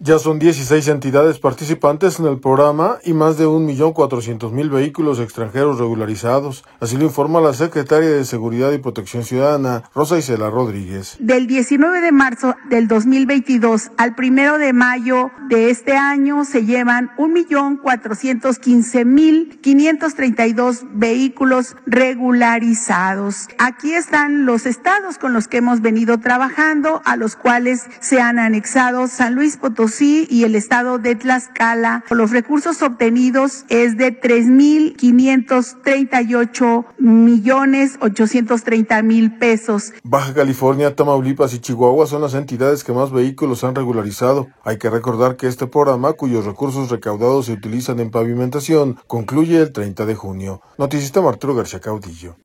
Ya son 16 entidades participantes en el programa y más de 1.400.000 vehículos extranjeros regularizados. Así lo informa la secretaria de Seguridad y Protección Ciudadana, Rosa Isela Rodríguez. Del 19 de marzo del 2022 al 1 de mayo de este año se llevan 1.415.532 vehículos regularizados. Aquí están los estados con los que hemos venido trabajando, a los cuales se han anexado San Luis Potosí y el estado de Tlaxcala. Los recursos obtenidos es de 3.538.830.000 pesos. Baja California, Tamaulipas y Chihuahua son las entidades que más vehículos han regularizado. Hay que recordar que este programa, cuyos recursos recaudados se utilizan en pavimentación, concluye el 30 de junio. Noticista Arturo García Caudillo.